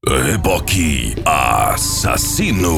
Reboque assassino.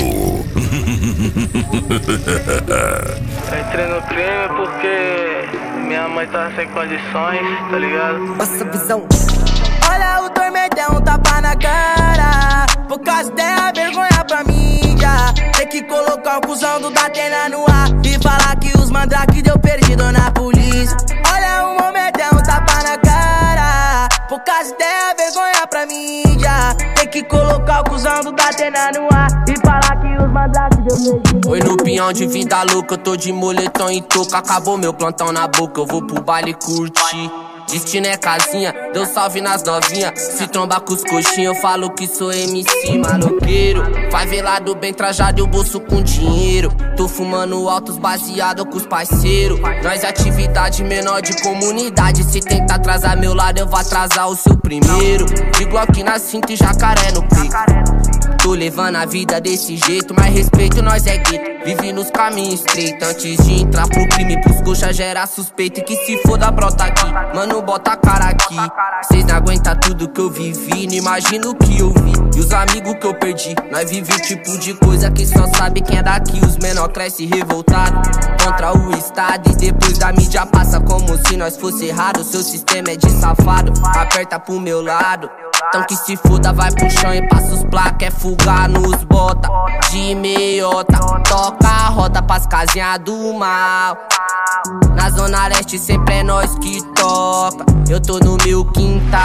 Entrei no crime porque minha mãe tava sem condições, tá ligado? Nossa visão. Olha o tormentão, tapa na cara. Por causa dela, vergonha pra mídia. Tem que colocar o cuzão do Datena no ar e falar que os mandrake deu perdido na polícia. Olha o momentão, tapa na cara. Por causa dela, vergonha pra mídia. Tem que colocar o cuzão do Datena no ar e falar que os mandrake deu perdido. Oi, no pinhão de vida louca, eu tô de moletom e touca. Acabou meu plantão na boca, eu vou pro baile curtir. Destino é casinha, deu salve nas novinha. Se tromba com os coxinhos, eu falo que sou MC maloqueiro. Vai ver lá do bem trajado e o bolso com dinheiro. Tô fumando altos baseado com os parceiros. Nós é atividade menor de comunidade. Se tentar atrasar meu lado, eu vou atrasar o seu primeiro. Digo aqui na cinta e jacaré no peito. Tô levando a vida desse jeito, mas respeito nós é gueto. Vive nos caminhos estreitos, antes de entrar pro crime, pros coxa gera suspeito. E que se foda brota aqui, mano bota a cara aqui. Cês não aguentam tudo que eu vivi, não imagino o que eu vi. E os amigos que eu perdi, nós vive o tipo de coisa que só sabe quem é daqui. Os menor cresce revoltado contra o estado. E depois da mídia passa como se nós fosse errado. Seu sistema é de safado, aperta pro meu lado. Então que se foda, vai pro chão e passa os placa. É fugar nos bota de meiota. Toca a roda pras casinhas do mal. Na zona leste sempre é nós que toca. Eu tô no meu quintal.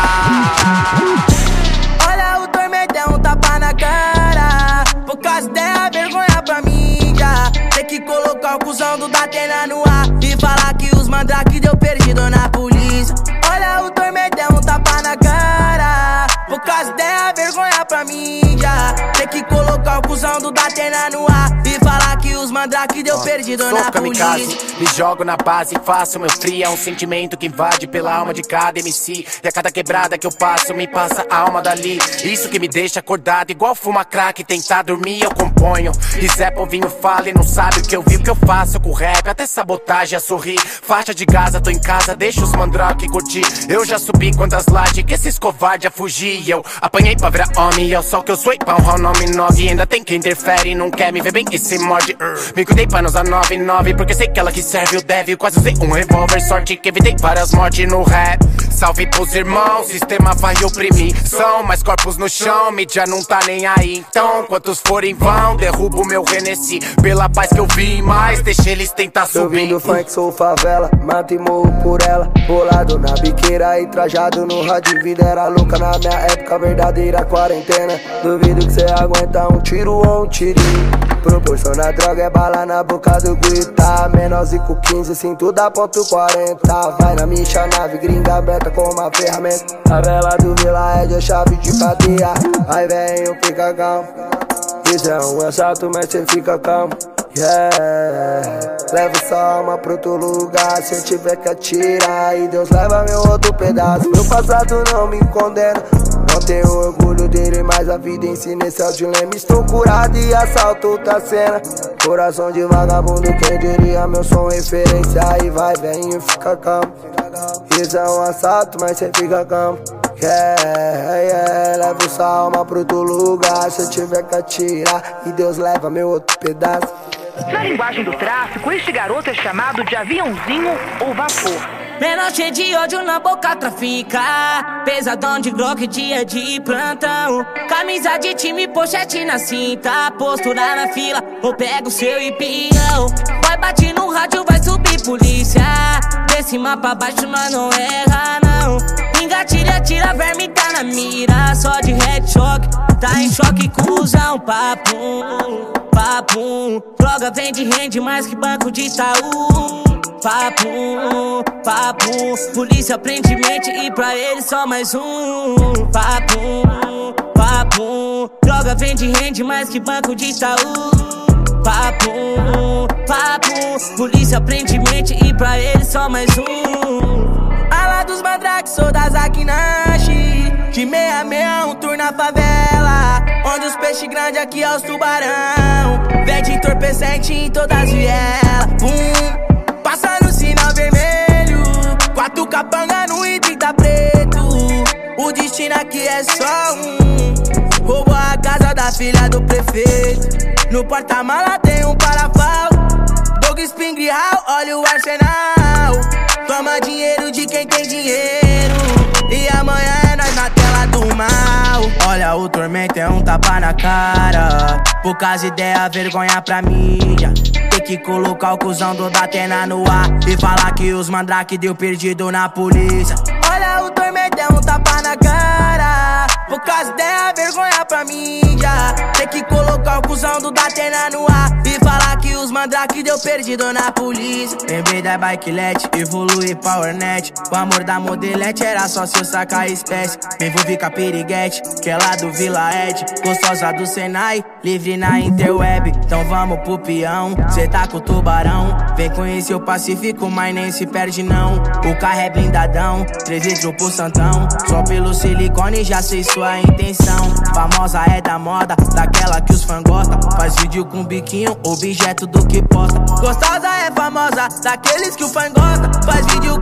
Olha o tormentão, tapa na cara. Por causa dela, vergonha pra mídia. Tem que colocar o cuzão do Datena no ar e falar que os mandrake deu perdido na polícia. Olha o tormentão, tapa na cara. Por causa dela, vergonha pra mídia. Tem que colocar o cuzão do Datena no ar e falar que os mandrake deu perdido na polícia. Me jogo na base, faço meu free. É um sentimento que invade pela alma de cada MC. E a cada quebrada que eu passo, me passa a alma dali. Isso que me deixa acordado, igual fuma crack. Tentar dormir, eu componho. E Zé Povinho fala e não sabe o que eu vi. O que eu faço com rap, até sabotagem a sorrir. Faixa de Gaza, tô em casa, deixa os mandrake curtir. Eu já subi quantas lajes que esses covarde a fugir. Eu apanhei pra virar homem, é só que eu sou pau, nome 9. Ainda tem quem interfere, não quer me ver bem e se morde. Me cuidei pra não usar 99, porque sei que ela que serve o deve. Quase usei um revólver, sorte que evitei várias mortes no rap. Salve pros irmãos, sistema vai oprimir. São mais corpos no chão, mídia não tá nem aí. Então, quantos forem vão, derrubo meu Renesci. Pela paz que eu vi, mas deixa eles tentar subir. Eu vim do funk, sou favela, mato e morro por ela. Bolado na biqueira e trajado no rádio. Vida era louca na minha época, verdadeira quarentena. Duvido que cê aguenta um tiro ou um tirinho. Proporciona droga, é bala na boca do grita. Menorzinho com 15, cinto da ponto 40. Vai na minha nave, gringa aberta com uma ferramenta. A vela do Vila é de chave de cadeia. Aí venho, fica calmo. Isso é um assalto, mas cê fica calmo. Yeah. Levo sua alma pra outro lugar. Se eu tiver que atirar, e Deus leva meu outro pedaço. Meu passado não me condena. Não tenho orgulho dele, mas a vida ensina. Esse é o dilema. Estou curado e assalto outra cena. Coração de vagabundo, quem diria? Meu som referência. Aí vai, vem e fica calmo. Isso é um assalto, mas cê fica calmo. Yeah. Levo sua alma pra outro lugar. Se eu tiver que atirar, e Deus leva meu outro pedaço. Na linguagem do tráfico, este garoto é chamado de aviãozinho ou vapor. Menor cheio de ódio na boca trafica. Pesadão de Glock, dia de plantão. Camisa de time, pochete na cinta. Postura na fila, ou pega o seu empião. Vai bate no rádio, vai subir polícia. De cima pra baixo nós não erra não. Engatilha, tira, verme tá na mira. Só de headshot, tá em choque, cuzão. Papum, papum. Droga vende, rende mais que banco de Itaú. Papum, papum. Polícia prende mente e pra ele só mais um. Papum, papum. Droga vende, rende mais que banco de Itaú. Papum, papum. Polícia prende mente e pra ele só mais um. Ala dos mandrake, sou da Zakinashi. De 66, um tour na favela. Onde os peixes grandes aqui é os tubarão. Vende entorpecente em todas as vielas. Passa no sinal vermelho. 4 capanga no I30 preto. O destino aqui é só um. da filha do prefeito. No porta-mala tem um parafal. Doug Spring Hall, olha o arsenal. Toma dinheiro de quem tem dinheiro. E amanhã é nós na tela do mal. Olha o tormento, é um tapa na cara. Poucas ideias, vergonha pra mídia. Tem que colocar o cuzão do Datena no ar e falar que os mandrake deu perdido na polícia. Olha o tormento, é um tapa na cara. Poucas ideias, vergonha pra mídia. Tem que colocar o cuzão do Datena no ar e falar que os mandrake deu perdido na polícia. Lembrei da Bikelet, evolui Powernet. O amor da modelete era só se eu sacar espécie. Me envolvi com a piriguete, que é lá do Vila Ed. Gostosa do Senai, livre na interweb. Então vamos pro peão, cê tá com o tubarão. Vem conhecer o Pacífico, mas nem se perde não. O carro é blindadão, 3 litros pro Santão. Só pelo silicone já sei sua intenção. Famosa é da moda, daquela que os fãs gostam. Faz vídeo com biquinho, objeto do que posta. Gostosa é famosa, daqueles que o fã gosta. Faz vídeo